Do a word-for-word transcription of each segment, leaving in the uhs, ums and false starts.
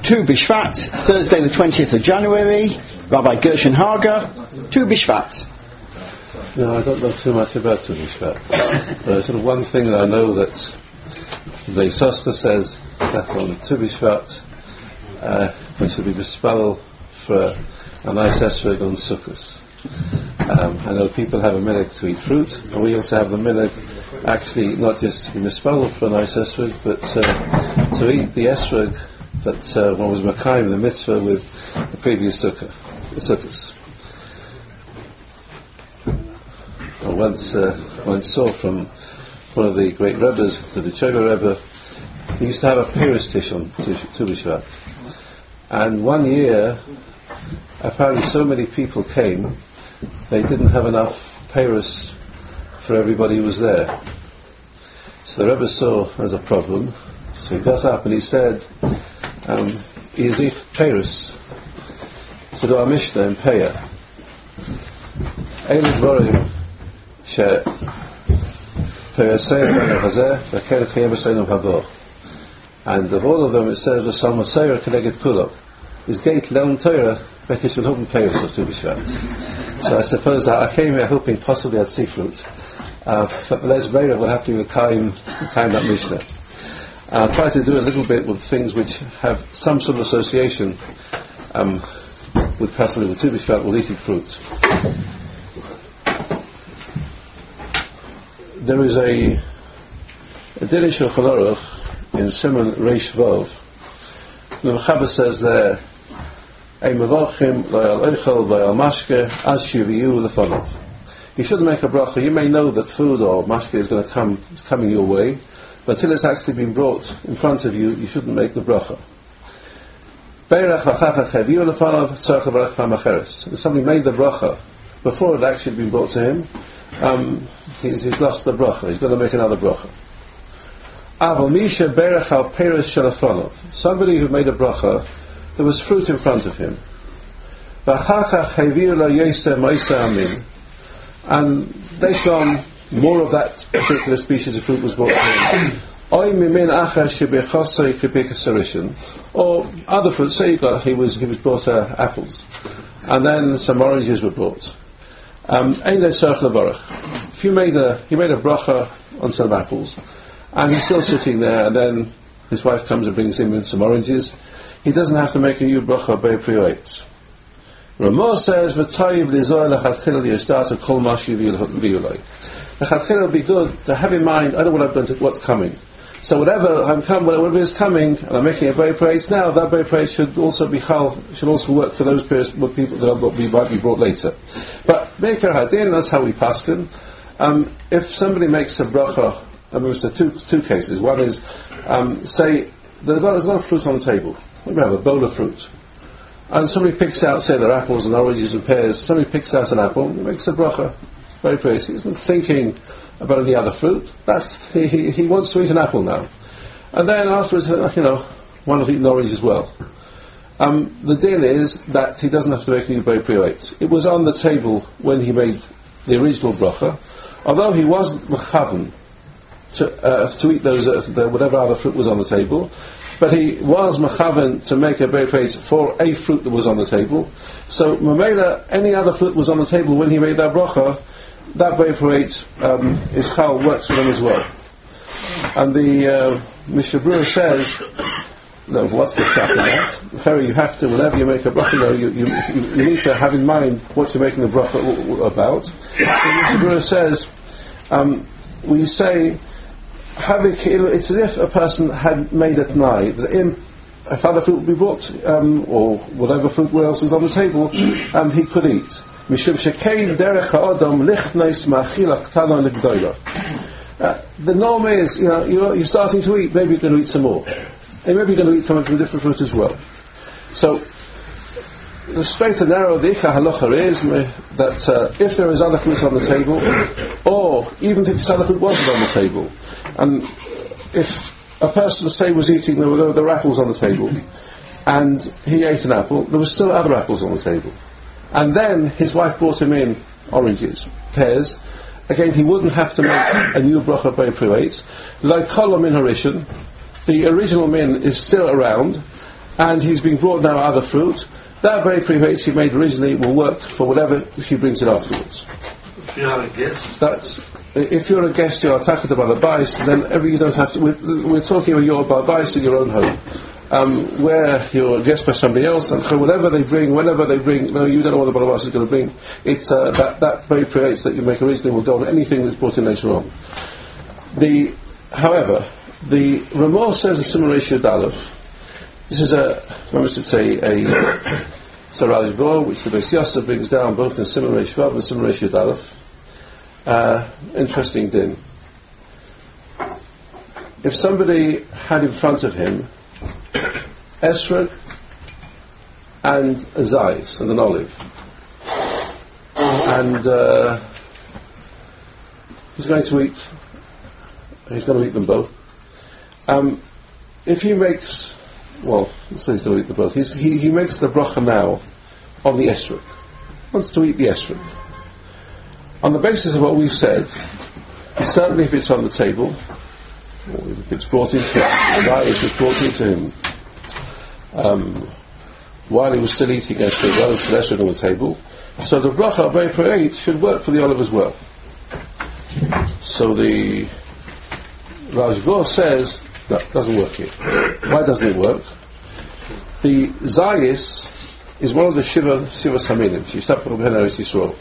Tu B'Shvat, Thursday the twentieth of January, Rabbi Gershon Hager, Tu B'Shvat. No, I don't know too much about Tu B'Shvat. But there's sort of one thing that I know that the Soscha says that on Tu B'Shvat uh, we should be bespelled for a nice esrog on Sukkot. Um, I know people have a minhag to eat fruit, and we also have the minhag actually not just to be bespelled for a nice esrog, but uh, to eat the esrog that uh, one was Makayim, the mitzvah, with the previous sukkah, the sukkahs. I once, uh, once saw from one of the great Rebbes, the Chogah Rebbe, he used to have a Paris dish on Tu B'Shvat. And one year, apparently so many people came, they didn't have enough Paris for everybody who was there. So the Rebbe saw as a problem, so he got up and he said, Um, Izich Paris. So do our Mishnah in Peah. Eilid Vorim she Perasei Ben Hazeh V'Ker Chayim V'Seinum Haboch. And of all of them it says V'Salmo Torah Keneged Kulok. Is Gate Leon Torah Bekish V'Hopen Paris of Tu B'Shvat. So I suppose I came here hoping possibly I'd see fruit. Uh, but Les Beira will have to be the Kaim that Mishnah. I'll try to do a little bit with things which have some sort of association um, with possibly with Tu B'Shvat, with eating fruit. There is a a Din Shulchan Aruch in Siman Reish Vov. The Mechaber says there, "Ein mevachim lo yal oichel lo yal mashke as shiviyu lefanov." You shouldn't make a bracha. You may know that food or mashke is going to come, is coming your way, but until it's actually been brought in front of you, you shouldn't make the bracha. If somebody made the bracha before it had actually been brought to him, um, he's, he's lost the bracha. He's going to make another bracha. Somebody who made a bracha, there was fruit in front of him. And later on, more of that particular species of fruit was brought to him. Or other fruits, say he, got, he was he was brought uh, apples, and then some oranges were brought. Um, if you made a he made a bracha on some apples, and he's still sitting there, and then his wife comes and brings him in some oranges, he doesn't have to make a new bracha by priyotes. Ramah says, "V'tayiv lizoy lachatchil yistat kol mashi v'yulay." Lachatchil will be good to have in mind. I don't want to what's coming. So whatever I'm come, whatever is coming, and I'm making a very praise now, that very praise should also be chal, should also work for those people that will be, might be brought later. But Meikar Hadin, that's how we paskin. Um, if somebody makes a bracha, I mean, there's two two cases. One is, um, say there's a, lot, there's a lot of fruit on the table. We have a bowl of fruit. And somebody picks out, say, there are apples and oranges and pears. Somebody picks out an apple and makes a bracha. Very praise. He isn't thinking about any other fruit. That's he, he, he wants to eat an apple now. And then afterwards, you know, one will eat an orange as well. Um, the deal is that he doesn't have to make any very priyates. It was on the table when he made the original bracha. Although he wasn't mechaven to, uh, to eat those, uh, the, whatever other fruit was on the table, but he was mechaven to make a very praise for a fruit that was on the table. So, Mamela, any other fruit was on the table when he made that bracha, that very praise um, is how it works for them as well. And the uh, Mishnah Berurah says, no, what's the trap in that? Ferry, you have to, whenever you make a bracha, you, know, you, you, you need to have in mind what you're making the bracha about. So Mishnah Berurah says, um, we say, it's as if a person had made a t'nai that if other fruit would be brought, um, or whatever fruit else is on the table, um, he could eat. Uh, the norm is, you know, you're, you're starting to eat, maybe you're going to eat some more. And maybe you're going to eat from, from a different fruit as well. So, the straight and narrow, the Ikha Halacha is that uh, if there is other fruit on the table, or even if this other fruit wasn't on the table, and if a person, say, was eating, there were, there were apples on the table, and he ate an apple, there were still other apples on the table. And then his wife brought him in oranges, pears. Again, he wouldn't have to make a new bracha by priyates. Like Kol min Harishan, the original min is still around, and he's being brought now other fruit, that very pre-hates he made originally will work for whatever she brings it afterwards. If you have a guest? That's, if you're a guest, you're attacked by the bais, then every, you don't have to, we're, we're talking about your bais in your own home. Um, where you're a guest by somebody else, and whatever they bring, whenever they bring, no, you don't know what the balabas is going to bring. It's uh, that that very creates that you make originally will go on anything that's brought in later on. The, however, the Ramah says a similar issue of Aleph. This is a, I should say, a Saraj Bo, which the Beis Yosef brings down both in similar issue and similar issue of Aleph. Uh, interesting din. If somebody had in front of him esrog and a zayis and an olive, and uh, he's going to eat he's going to eat them both. Um, if he makes well let's say he's going to eat them both he's, he, he makes the bracha now on the esrog, wants to eat the esrog on the basis of what we've said. Certainly if it's on the table, or if it's brought into him, the zayis is brought into him Um, while he was still eating esrog, while he was still on the table, so the bracha of Be'er should work for the olive as well. So the Rajbor says that doesn't work here. Why doesn't it work? The zayis is one of the shiva shiva saminim, Shishtap Rabbeinu Eretz Yisrael,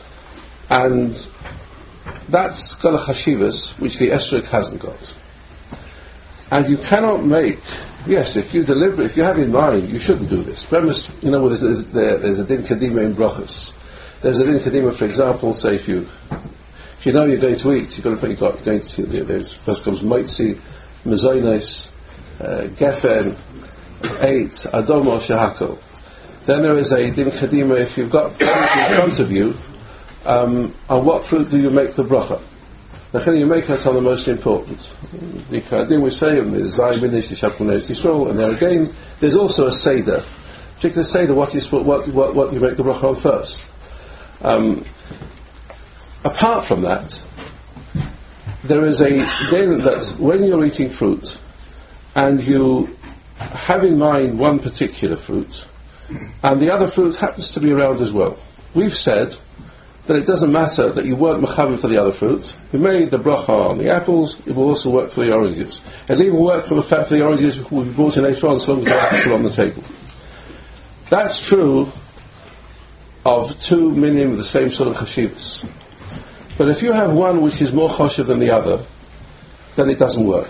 and that's got a chashivas which the esrog hasn't got, and you cannot make. Yes, if you deliver, if you have in mind, you shouldn't do this. Premise, you know, there's a, there, there's a din kadima in brachas. There's a din kadima, for example, say if you, if you know you're going to eat, you've got to, you've got going to. There's first comes moitzi, mezonos, uh, gefen, eight, adomo, shahakol. Then there is a din kadima if you've got fruit in front of you. Um, on what fruit do you make the bracha? You make it on the most important. The Kadim we say, and there's Zayim Minish, the Shapun Eretz Yisrael, and there again, there's also a Seder. Particular Seder, what you, what, what, what you make the bracha on first. Um, apart from that, there is a din that when you're eating fruit, and you have in mind one particular fruit, and the other fruit happens to be around as well. We've said that it doesn't matter that you weren't mechaber for the other fruit. You made the bracha on the apples, it will also work for the oranges. It'll even work for the fact for the oranges which will be brought in later on as long as they're still on the table. That's true of two minim of the same sort of chashivas. But if you have one which is more choshev than the other, then it doesn't work.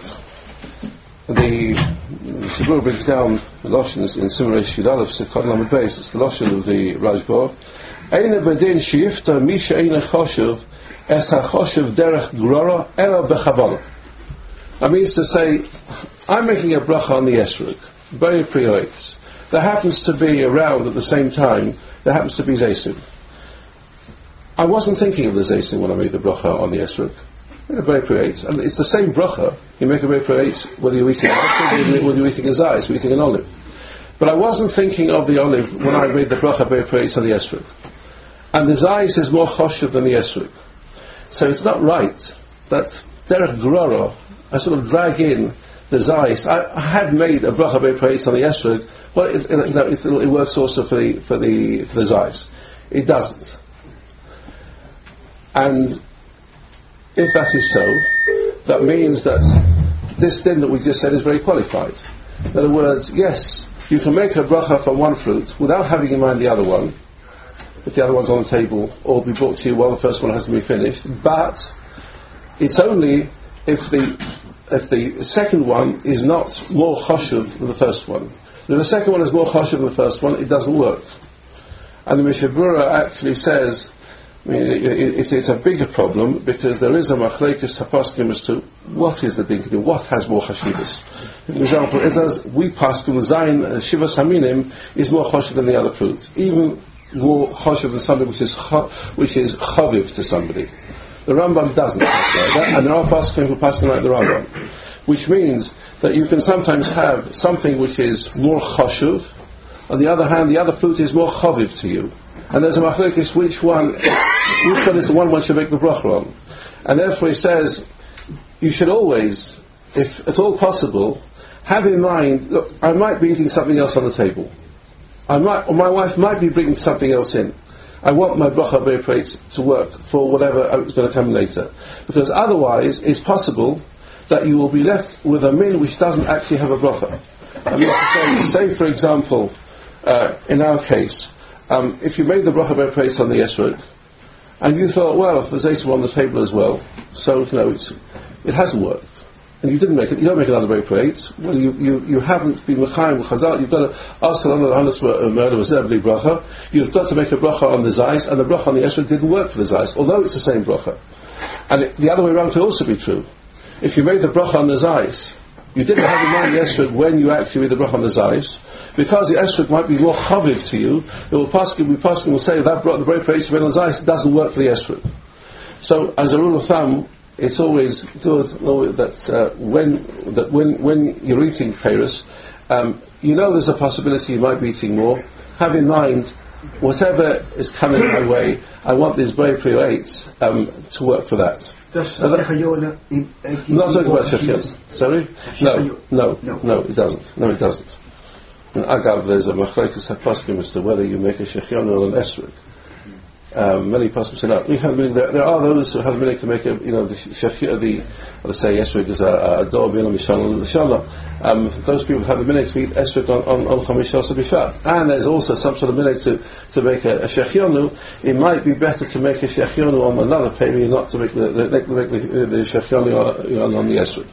The Shabur brings down the Lashon in similar Shid Aleph, Sekod Lamed Beis, it's the Lashon of the Rajbor. Eina bedin shifta misha eina choshev es ha-choshev derech grora ela bechavana. That means to say, I'm making a bracha on the esrog, very pre-oiks. There happens to be around at the same time, there happens to be zaysim. I wasn't thinking of the zaysim when I made the bracha on the esrog. Very pre-oiks. And it's the same bracha, you make a very pre-oiks whether you're eating an esrog or whether you're eating a zayis, or eating an olive. But I wasn't thinking of the olive when I made the bracha very pre-oiks on the esrog. And the zayis is more choshev than the esrog. So it's not right that derech groro, I sort of drag in the zayis. I, I had made a bracha be'preis on the esrog. Well, it, it, it, it works also for the for the for the zayis. It doesn't. And if that is so, that means that this thing that we just said is very qualified. In other words, yes, you can make a bracha for one fruit without having in mind the other one, if the other one's on the table, or be brought to you while the first one has to be finished. But it's only if the if the second one is not more choshev than the first one. If the second one is more choshev than the first one, it doesn't work. And the Mishabura actually says, I mean, it, it, it's, it's a bigger problem because there is a machlekes hapaskim as to what is the din kedin, what has more chashivas. For example, it says we paskim zayin shivas haminim is more choshev than the other fruit, even more choshev than something which is cho, which is chaviv to somebody. The Rambam doesn't pass like that, and there are paskim who paskim like the Rambam, which means that you can sometimes have something which is more choshev. On the other hand, the other fruit is more chaviv to you. And there's a machlokes which one, which one is the one one should make the bracha on. And therefore he says, you should always, if at all possible, have in mind, look, I might be eating something else on the table. I might, or my wife might be bringing something else in. I want my bracha b'reit to work for whatever is going to come later. Because otherwise, it's possible that you will be left with a min which doesn't actually have a bracha. I mean, to say, say for example, uh, in our case, um, if you made the bracha b'reit on the esrog, and you thought, well, if there's Esav on the table as well, so, you know, it's, it hasn't worked. And you didn't make it, you don't make another b'reit, well, you, you, you haven't been mechayim with chazal, you've got to ask the Hanas murder was every bracha, you've got to make a bracha on the zayis, and the bracha on the esrog didn't work for the zayis, although it's the same bracha. And it, the other way around could also be true. If you made the bracha on the zayis, you didn't have in mind the esrog when you actually made the bracha on the zayis, because the esrog might be more chaviv to you, it will pass, we pass will say that the b'reit made on the zayis doesn't work for the esrog. So, as a rule of thumb, it's always good that uh, when that when when you're eating peiros, um, you know there's a possibility you might be eating more. Have in mind, whatever is coming my way, I want these b'reit um, to work for that. Does Uh, that- I'm not talking about shechion. Sorry? No, no, No. no, it doesn't. No, it doesn't. In Agav, there's a machlekes haposkim as to whether you make a shechion or an esrog. Um, many poskim say no. We have, there, there are those who have the minhag to make a, you know, the shechion, the, let's say esrog is a, a dor bin mishana l'shana. Um, those people have the minhag to eat esrog on on, on chamish also b'shvat. And there's also some sort of minhag to to make a, a shechionu. It might be better to make a shechionu on another peri, not to make the the, the, the, the shechionu on, on the esrog.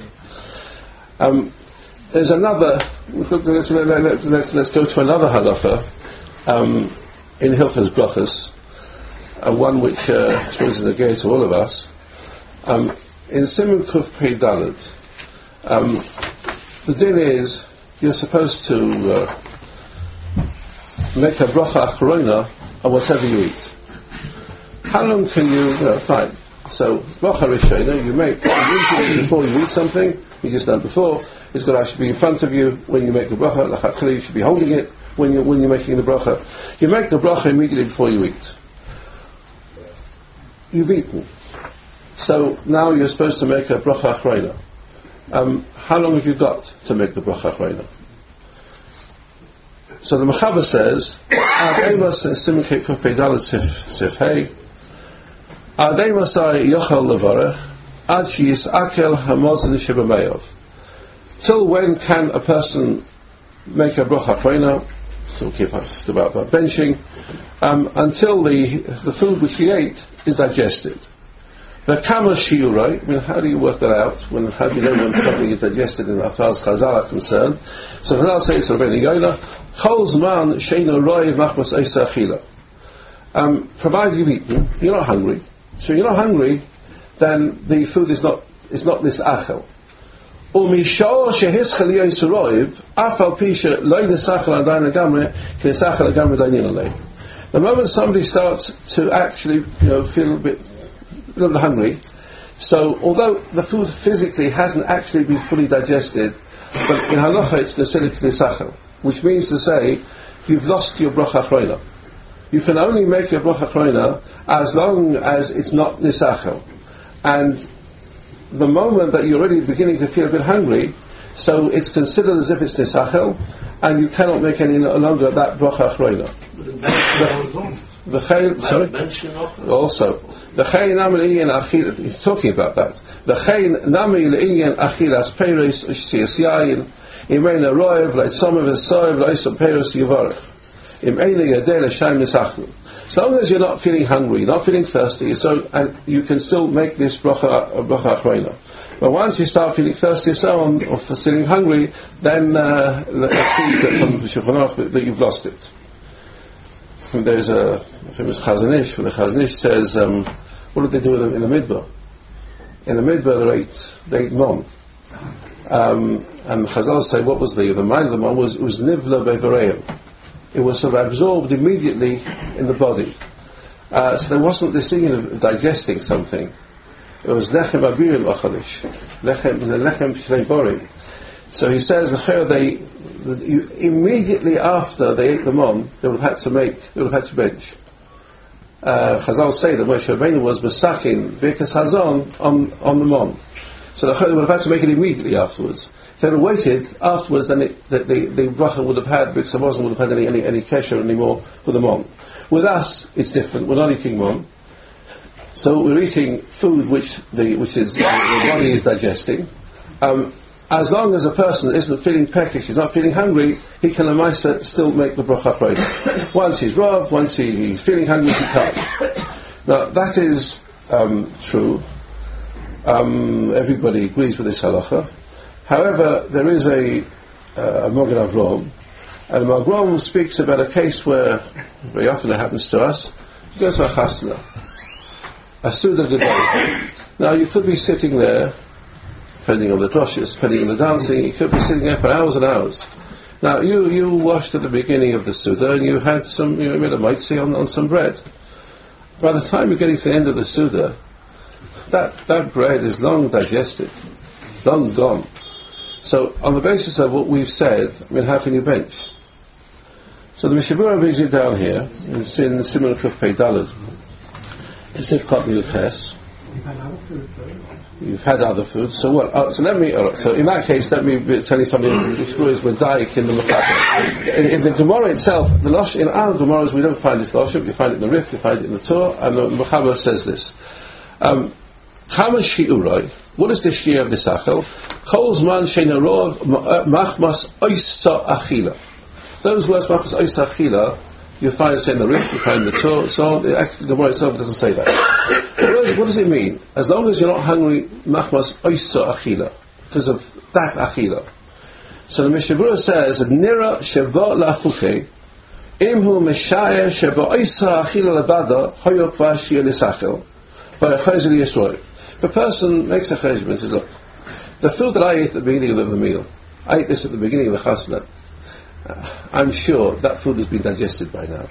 Um, there's another. Let's, let's, let's, let's go to another halacha um, in Hilchos Brachos. Uh, one which uh, I suppose is a gate to all of us. Um, in Siman Kuf Pei Daled, um, the din is you're supposed to uh, make a bracha achrona on whatever you eat. How long can you? Uh, fine. So bracha rishona you make you before you eat something. You just done before. It's got to actually be in front of you when you make the bracha. Lachatchila, you should be holding it when you when you're making the bracha. You make the bracha immediately before you eat. You've eaten. So now you're supposed to make a bracha achrona. Um, how long have you got to make the bracha achrona? So the Mechaber says, Adeimas Simchei Kuf Pei Daled Sif Hey, Adeimas Yochel Levarech, Ad Sheyisakel Hamozin Shebemeyav. Till when can a person make a bracha achrona? Still keep us about benching. Um, until the the food which he ate is digested. The kama shiuroi, I mean, how do you work that out? When, how do you know when something is digested in as far as Chazal are concerned? So Chazal says, Rabbeinu Yoina, Kol Zman Sheino Roiv Machmas Eisa Achila. Um, provided you've eaten, you're not hungry. So you're not hungry, then the food is not is not this achel. Umishor shehischel yosuroiv, afal pisha loy nesachel adayin agamre, ki nesachel agamre dayin alei. The moment somebody starts to actually, you know, feel a bit, a little hungry, so although the food physically hasn't actually been fully digested, but in halacha it's considered nesachel, which means to say you've lost your bracha achrona. You can only make your bracha achrona as long as it's not nesachel, and the moment that you're already beginning to feel a bit hungry, so it's considered as if it's nesachel, and you cannot make any longer that bracha achrona. The chayin, sorry. Also, the chayin nami le'inyan achil. He's talking about that. The chayin nami le'inyan achilas peiros shiyas yayin imeina roev leitzomev esoev leisam peiros yivarech imeina yadei l'shaim nesachlu. As long as you're not feeling hungry, you're not feeling thirsty, so and you can still make this bracha bracha achrona. But once you start feeling thirsty, so on, or feeling hungry, then uh, it seems that from the Shulchan Aruch that, that you've lost it. And there's a famous Chazon Ish, where the Chazon Ish says, um, what did they do with them in the Midbar? In the Midbar they ate, they ate mon. Um, and Chazal say, what was the, the mind of the mon was, it was nivla bevareim. It was sort of absorbed immediately in the body. Uh, so there wasn't this thing of digesting something. It was lechem abirim achalish, lechem lechem shnei borim. So he says, they immediately after they ate the mon, they would have had to make, they would have had to bench. Uh, Chazal say that Moshe Rabbeinu was masakin birkas hazon on on the mon, so they would have had to make it immediately afterwards. If they had waited afterwards, then it, the, the, the bracha would have had, because I wasn't would have had any, any, any kesher anymore with the mon. With us, it's different. We're not eating mon. So we're eating food which the which is the body is digesting. Um, as long as a person isn't feeling peckish, he's not feeling hungry, he can lemaisa still make the bracha achroina. Once he's rav, once he, he's feeling hungry, he can't. Now that is um, true. Um, everybody agrees with this halacha. However, there is a uh, a Mogen Avrom, and Mogen Avrom speaks about a case where very often it happens to us. He goes to a chasna, a Suda Gedol. Now you could be sitting there, depending on the droshes, depending on the dancing, you could be sitting there for hours and hours. Now you, you washed at the beginning of the Suda and you had some, you made a maitzi on, on some bread. By the time you're getting to the end of the Suda, that, that bread is long digested, long gone. So on the basis of what we've said, I mean, how can you bench? So the Mishnah Berurah brings it down here, it's in the Siman Kuf Pei Daled. It's Sivkot Miut Ches. You've had other food, though. You've had other food. So what? Uh, so let me. Uh, so in that case, let me be, tell you something. Which is with daik in the Mechaber. In, in the Gemara itself, the losh in our Gemaras we don't find this loshim. You find it in the Rif, you find it in the Torah, and the Mechaber says this. Um, Kama shi'uroi. What is the shia of this achel? Kol zman sheinarov machmas oisa achila. Those words, machmas oisa achila, you find it in the Rif, you find it in the Torah, so on. Actually, the Gemara itself doesn't say that. What does, what does it mean? As long as you're not hungry, machmas oisa achila, because of that achila. So the Mishnah Berurah says, nira sheba la'afuke, imhu meshaya sheba oisa achila levada, hoyok vashia lisachel, v'achayzer yisroi. If a person makes a cheshbon and says, look, the food that I ate at the beginning of the meal, I ate this at the beginning of the chasna, uh, I'm sure that food has been digested by now.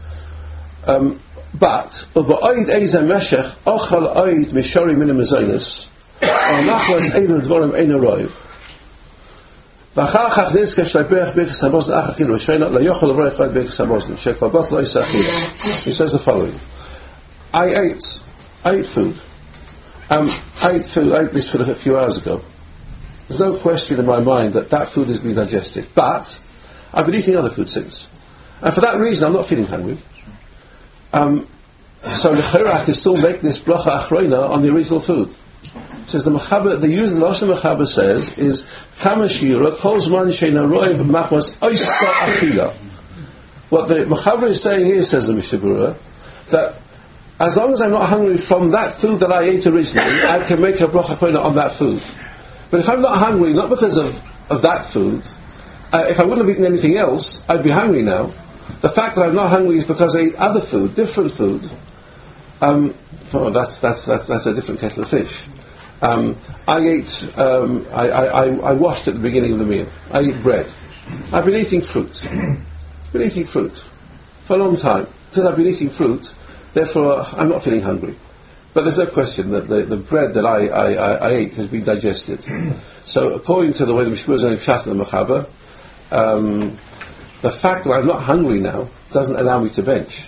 Um, but, u'ba'oid eiza meshech, ochal oid mishori minim mezoinus, o'nachlas einu dvorim einu roiv, v'achachach nizke shleiberech b'echas hamozn achachilu, v'shreina layochal roich oid b'echas hamozn, shekvabot loisa achilu. He says the following, I ate, I ate food. Um, I ate food, I ate this food a few hours ago. There's no question in my mind that that food has been digested. But I've been eating other food since. And for that reason, I'm not feeling hungry. Um, so the Chirach can still make this bracha achroina on the original food. It says the Mechaber, the use of the Lashon Mechaber says is Kama shira kol zman sheina roiv machmas oisa achila. What the Mechaber is saying here, says the Mishnah Berurah, that as long as I'm not hungry from that food that I ate originally, I can make a bracha achroina on that food. But if I'm not hungry, not because of, of that food, uh, if I wouldn't have eaten anything else, I'd be hungry now. The fact that I'm not hungry is because I ate other food, different food. Um, oh, that's, that's, that's, that's a different kettle of fish. Um, I ate, um, I, I, I washed at the beginning of the meal. I ate bread. I've been eating fruit. I've been eating fruit for a long time. Because I've been eating fruit, therefore I'm not feeling hungry. But there's no question that the, the bread that I, I, I, I ate has been digested. So according to the way the Mishnah is only pshat in the Mechaber, um, the fact that I'm not hungry now doesn't allow me to bench.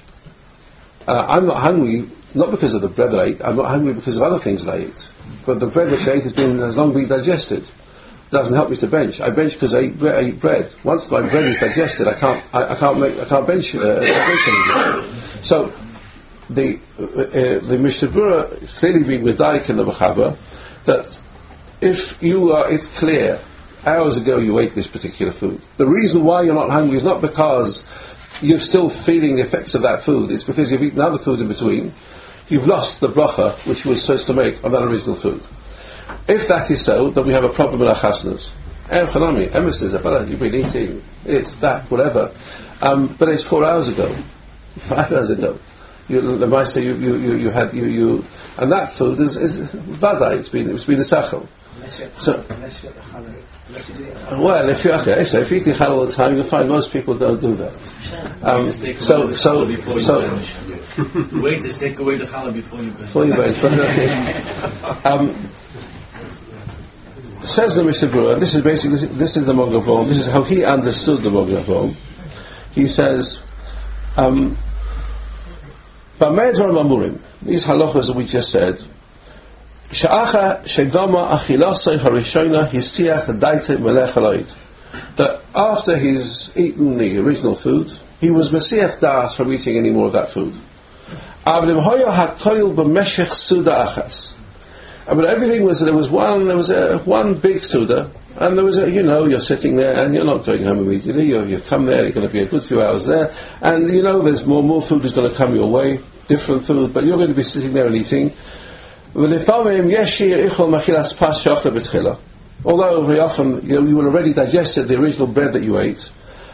Uh, I'm not hungry not because of the bread that I ate, I'm not hungry because of other things that I ate. But the bread which I ate has been has long been digested. It doesn't help me to bench. I bench because I eat, bre- I eat bread. Once my bread is digested, I can't I, I can't make I can't bench, uh, bench anymore. So the uh, the Mishnah Berurah clearly being medayik in the Mechaber that if you are, it's clear, hours ago you ate this particular food. The reason why you're not hungry is not because you're still feeling the effects of that food. It's because you've eaten other food in between. You've lost the bracha which you were supposed to make on that original food. If that is so, then we have a problem in our chasnas. Eh, chanami, emissaries, you've been eating, it's that, whatever. Um, but it's four hours ago, five hours ago. You, the Meister, you, you, you, you had, you, you, and that food is, is vada, it's been, it's been a sachel. So, well, if you okay, so if you eat challah all the time, you'll find most people don't do that. Um, so, so, so, wait to take away the challah before you bench. Before you bench, but okay. um, says the Mishnah Berurah, this is basically this, this is the Mogen Avrom. This is how he understood the Mogen Avrom. He says, um, "B'mei dvarim amurim." These halachas that we just said. Sha'acha shegama achilasoi harishona hisiach daite melech aloid. That after he's eaten the original food, he was mesiach das from eating any more of that food. Avlim hoyo hakoil b'meshech suda achas. But everything was, there was one, there was a, one big suda, and there was a, you know, you're sitting there and you're not going home immediately, you're, you've come there, you're going to be a good few hours there, and you know there's more, more food is going to come your way, different food, but you're going to be sitting there and eating. Although very often you, you will already digested the original bread that you ate,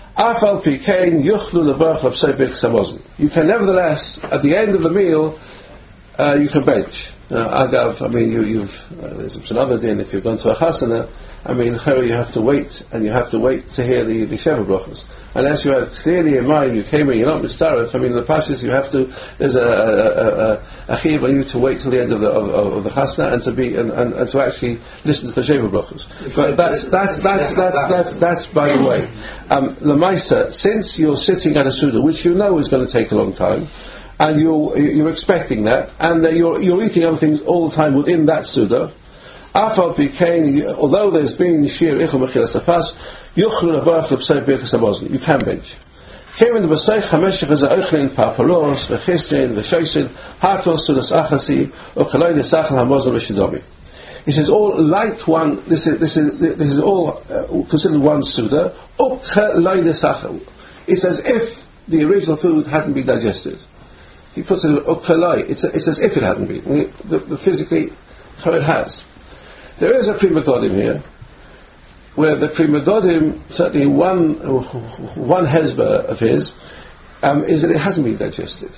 you can nevertheless, at the end of the meal, uh, you can bench. Uh, Agav, I mean, you, you've, uh, there's another din, if you've gone to a chasana, I mean, you have to wait, and you have to wait to hear the, the Sheva brachos. Unless you had clearly in mind, you came in, you're not mistaref, I mean, in the pashas you have to, there's a, a, a, a chiv on you to wait till the end of the, of, of the chasana, and to be, and, and, and to actually listen to the Sheva brachos. But that's, that's, that's, that's, that's, that's, by the way. Um, Lamaisa, since you're sitting at a suda, which you know is going to take a long time, and you're, you're expecting that, and that you're, you're eating other things all the time within that suda, although there's been shir ichel mechilas tapas, yuchlu levarach lepsei birkas hamazon. You can bench. Kevin the b'seich hameshach is ha'ochlin papalos v'chisrin v'shoisin hakos sudas achasi or kaloi nesachal hamazon v'shidomi. He says all like one. This is this is this is all uh, considered one suda. Ukaloi nesachal. It's as if the original food hadn't been digested. He puts it ukaloi. It's it's as if it hadn't been. The, the, physically, how it has. There is a Pri Megadim here, where the Pri Megadim, certainly one one hezbollah of his, um, is that it hasn't been digested.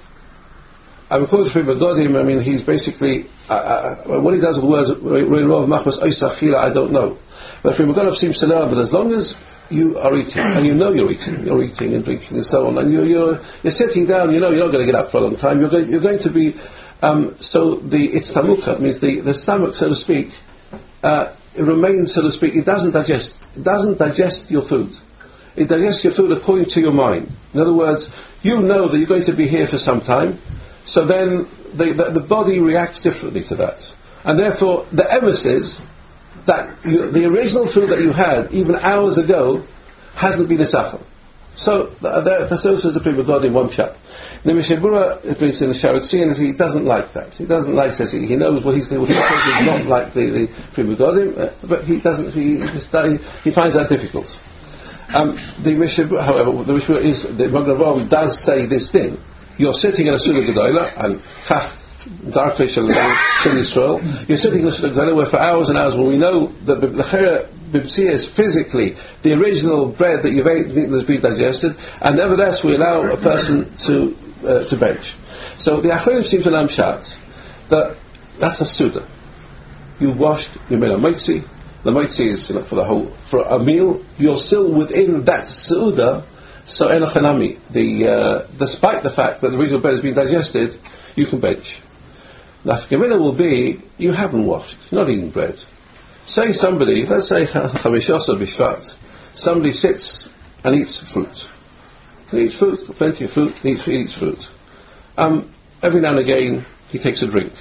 I would call the Pri Megadim, I mean, he's basically, uh, uh, what he does with words, Rov Machmas Oisachila, I don't know. But Pri Megadim seems to learn that as long as you are eating, and you know you're eating, you're eating and drinking and so on, and you're, you're, you're sitting down, you know you're not going to get up for a long time, you're going, you're going to be, um, so the, it's tamuka, means the, the stomach, so to speak, Uh, it remains, so to speak, it doesn't digest. It doesn't digest your food. It digests your food according to your mind. In other words, you know that you're going to be here for some time, so then the, the, the body reacts differently to that. And therefore, the emes is that you, the original food that you had, even hours ago, hasn't been a sachal. So, the source is the Pri Megadim in one chap. The Mishabura, it brings in the Sharatzian, he doesn't like that. He doesn't like this. He knows what he's what he says is not like the, the Pri Megadim, uh, but he doesn't, he, just, he, he finds that difficult. Um, the Mishabura, however, the Mishabura is, the Magen Avraham does say this thing. You're sitting in a Suda Gedola, and Kach, Darkei Shel Yisrael, you're sitting in a Suda Gedola where for hours and hours, when we know that the Chera Bibsia is physically the original bread that you've eaten has been digested, and nevertheless we allow a person to uh, to bench. So the Achronim seem to learn shat that that's a suda. You washed, you made a moitzi. The moitzi is, you know, for the whole for a meal. You're still within that suda. So enochanami, the uh, despite the fact that the original bread has been digested, you can bench. The Gemina will be you haven't washed, you're not eating bread. Say somebody, let's say Chamishasa Bishvat, somebody sits and eats fruit. He eats fruit, plenty of fruit, he eats, he eats fruit. Um, every now and again, he takes a drink.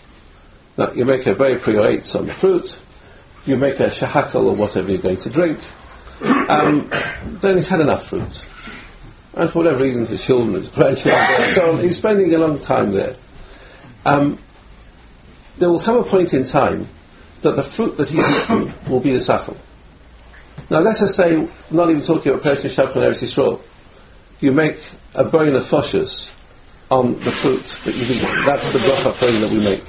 Now, you make a very pre-eights on the fruit, you make a shahakal or whatever you're going to drink, um, then he's had enough fruit. And for whatever reason, his children, his grandchildren, and so on, he's spending a long time there. Um, there will come a point in time that the fruit that he's eaten will be the sachal. Now let us say, not even talking about Persian Shabbat and Eretz Yisrael, you make a burn of foshes on the fruit that you've eaten. That's the bracha praying that we make.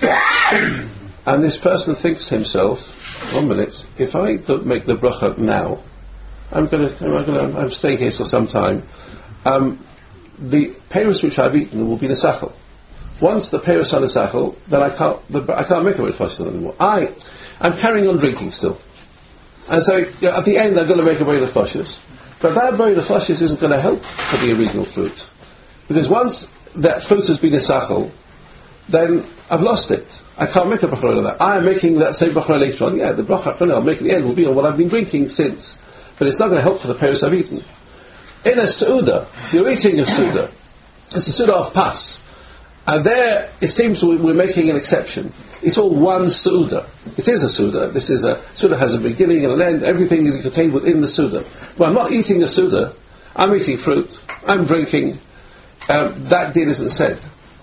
And this person thinks to himself, one minute, if I don't make the bracha now, I'm going to, I'm going to, I'm staying here for some time. Um, the peiros which I've eaten will be the sachal. Once the peiros are the sachal, then I can't, the, I can't make a burn of foshes anymore. I, I'm carrying on drinking still. And so, you know, at the end I'm going to make a burn of foshes. But that burn of foshes isn't going to help for the original fruit. Because once that fruit has been a sachal, then I've lost it. I can't make a bracha on that. I am making that same bracha later on. Yeah, the bracha I'll make at the end will be on what I've been drinking since. But it's not going to help for the peiros I've eaten. In a Suda, you're eating a Suda. It's a Suda of Pas. And there, it seems we're making an exception. It's all one Suda. It is a Suda. This is a Suda has a beginning and an end. Everything is contained within the Suda. But I'm not eating a Suda. I'm eating fruit. I'm drinking. Um, that din isn't said.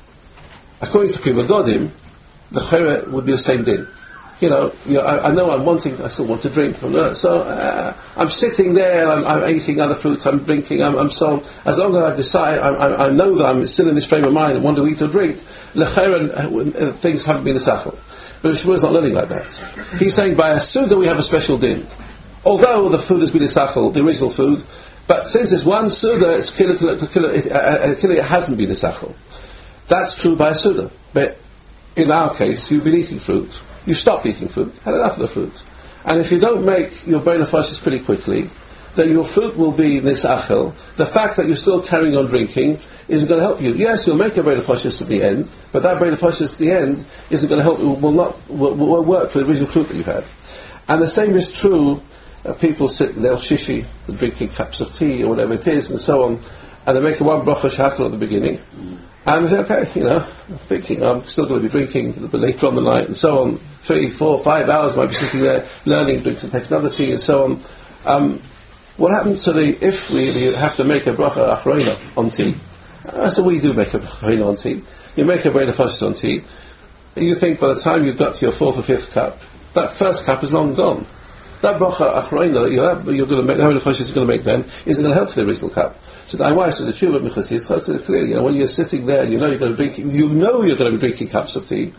According to Kima Godim, the Chayre would be the same din. You know, you know I, I know I'm wanting, I still want to drink. So uh, I'm sitting there, I'm, I'm eating other fruits, I'm drinking, I'm, I'm so, as long as I decide, I, I, I know that I'm still in this frame of mind and want to eat or drink, l'chayra, uh, things haven't been a sachel. But the Shmuel is not learning like that. He's saying by a Suda we have a special din. Although the food has been a sachel, the original food, but since it's one Suda, it's killer, killer, killer, it, uh, killer, it hasn't been a sachel. That's true by a Suda. But in our case, you've been eating fruit. You stop eating fruit, had enough of the fruit. And if you don't make your brain of fashes pretty quickly, then your fruit will be this achel. The fact that you're still carrying on drinking isn't going to help you. Yes, you'll make a brain of fashes at the end, but that brain of fashes at the end isn't going to help you, will not will, will work for the original fruit that you had. And the same is true, uh, people sit, they'll shishi, they're drinking cups of tea or whatever it is, and so on, and they make a one bracha shakal at the beginning. And they say, okay, you know, I'm thinking I'm still going to be drinking a little bit later on the night, and so on. Three, four, five hours might be sitting there learning, drinking, takes another tea, and so on. Um, what happens to the, if we, we have to make a bracha achrona on tea? Uh, so we do make a bracha achrona on tea. You make a bracha fashes on tea. You think by the time you've got to your fourth or fifth cup, that first cup is long gone. That bracha achrona that you're, you're going to make, how many fashes you're going to make then, isn't going to help for the original cup. So the wife says, the Shuvah Michasi, it's totally clear, you know, when you're sitting there and you know you're going to be drinking, you know you're going to be drinking cups of tea.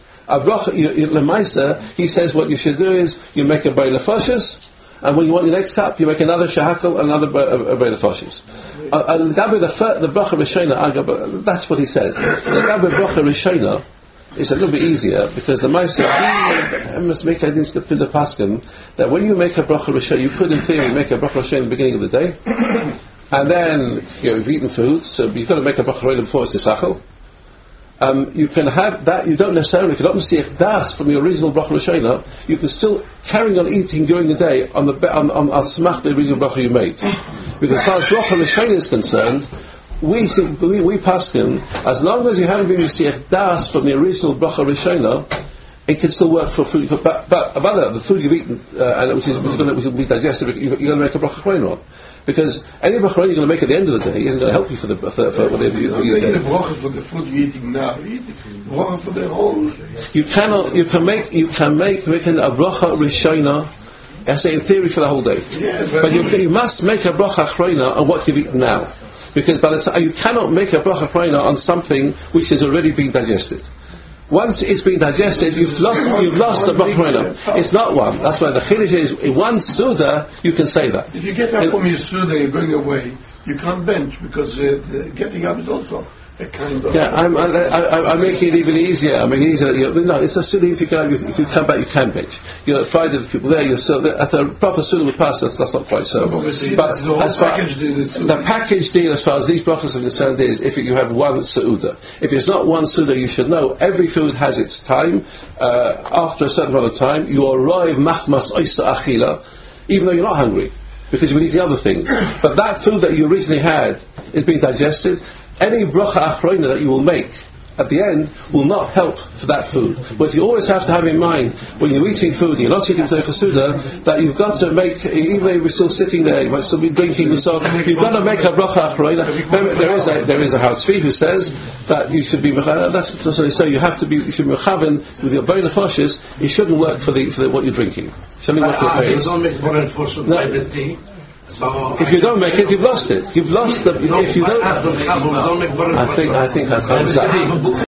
A bracha, Lemaisa, he says what you should do is, you make a brain of fashes, and when you want your next cup, you make another shahakal, another brain of fashes. And Gabi, the the bracha Rishona, that's what he says. The Gabi bracha Rishona is a little bit easier, because the Maisa, must make a dins to pin the paskin, that when you make a bracha Rishona, you could in theory make a bracha Rishona in the beginning of the day, and then, you know, you've eaten food, so you've got to make a bracha Rishona before it's the sachal. Um, you can have that, you don't necessarily, if you don't see das from your original bracha Rishona, you can still carry on eating during the day on the on on al smach the original bracha you made. Because as far as bracha Rishona is concerned, we we, we paskin, as long as you haven't been received das from the original bracha Rishona, it can still work for food. But but about that, the food you've eaten, uh, and which is, which is going to which will be digested, you're going to make a bracha Rishona on. Because any bracha you're going to make at the end of the day isn't going to help you for the for, for whatever you eat. The bracha for the food you're eating now, you eat the bracha for the whole. You cannot. You can make. You can make making a bracha Rishona. I say in theory for the whole day. Yes, but you, you must make a bracha achrona on what you've eaten now, because by the time you cannot make a bracha achrona on something which has already been digested. Once it's been digested, you've lost, you've lost the bracha achrona. It's not one. That's why the chiddush is in one suda you can say that. If you get up and from your suda, you're going away. You can't bench because uh, the getting up is also a kind of. Yeah, I'm, I, I, I'm making it even easier. I'm making it easier. You know, no, it's a suda. If you can, if you come back, you can bench. You're Friday, the people there. You're so at a proper suda with pass. That's, that's not quite so. But as far the package deal, as far as these brachas are concerned, is if you have one suda. If it's not one suda, you should know every food has its time. Uh, after a certain amount of time, you arrive machmas oisa achila, even though you're not hungry, because you've been eating other things. But that food that you originally had is being digested. Any bracha achrona that you will make at the end will not help for that food. But you always have to have in mind, when you're eating food and you're not eating Zaycha Suda, that you've got to make, even if you're still sitting there, you might still be drinking and so on, you've got to make a bracha achrona. There is a, there is a Haratzvi who says that you should be, that's what they say, you have to be, you should be mechaven with your brain of fashes, it shouldn't work for the, for the, what you're drinking. It shouldn't work for your prayers. No. So if you don't make it, you've lost it. You've lost the. If you don't, I think I think that's how it's